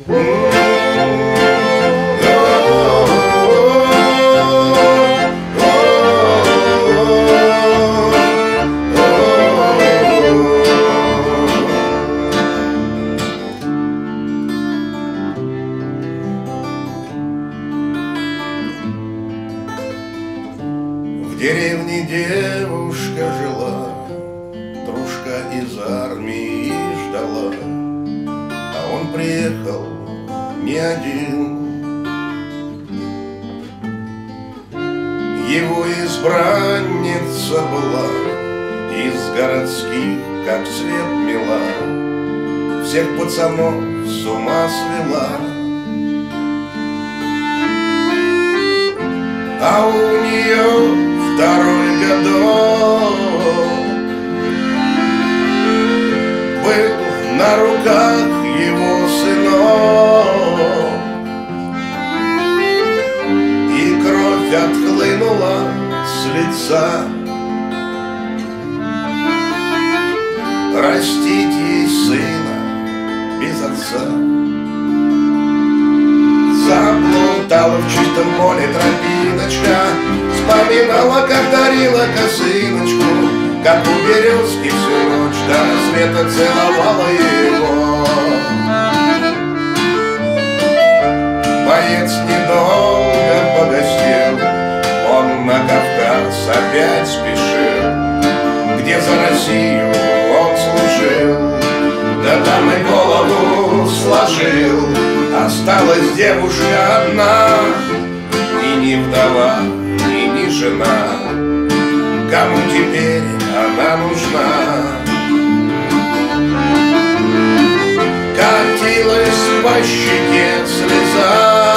В деревне девушка жила, дружка из армии ждала, а он приехал не один. Его избранница была из городских, как свет мила, всех пацанов с ума свела. А у нее второй годок был на руках его сынок, и кровь отхлынула с лица. Растить ей сына без отца. Заплутала в чистом поле тропиночка, вспоминала, как дарила косыночку, как у березки всю ночь до рассвета целовала его. Боец недолго погостил, он на Кавказ опять спешил, где за Россию он служил, да там и голову сложил. Осталась девушка одна, и не вдова, и не жена. Кому теперь она нужна? Катилась по щеке слеза,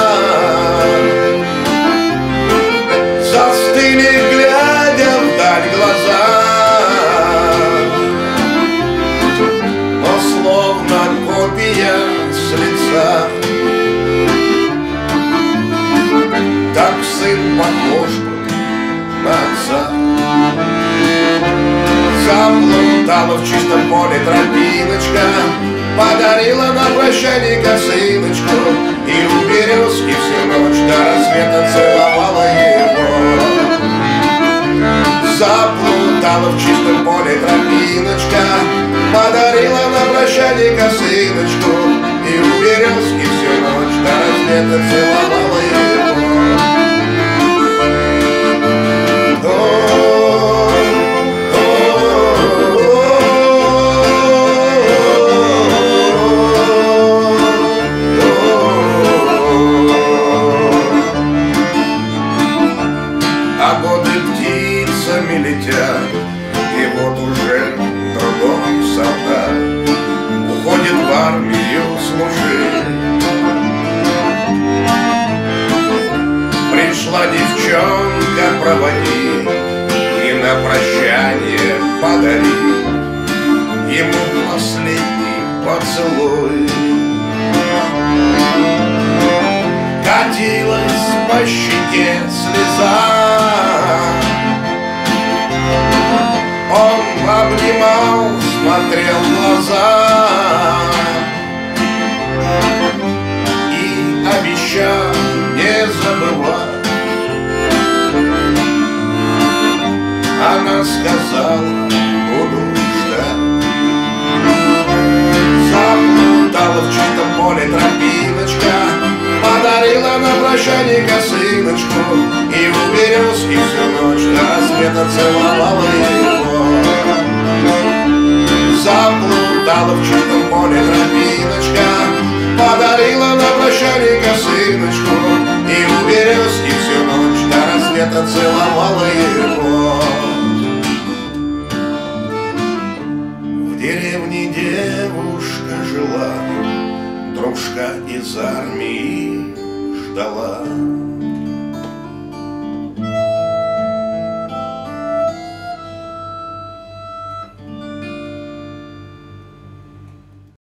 застыли, глядя вдаль глаза, но словно копия с лица. Так сын похож был на отца. Заплутала в чистом поле тропиночка, подарила на прощание косыночку, и у березки всю ночь до рассвета целовала его. Заплутала в чистом поле тропиночка, подарила на прощание косыночку, и у березки всю ночь до рассвета целовала его. А годы птицами летят, и вот уже другой солдат уходит в армию служить. Пришла девчонка проводить и на прощание подарить ему последний поцелуй. Катилась по щеке слеза, он обнимал, смотрел в глаза и обещал не забывать. Она сказала: буду ждать. Заплутала в чистом поле тропиночка, подарила на прощание косыночку, и у березки всю ночь до рассвета целовала его. Заплутала в чистом поле тропиночка, подарила на прощание косыночку, и у березки всю ночь до рассвета целовала его. В деревне девушка жила, дружка из армии ждала.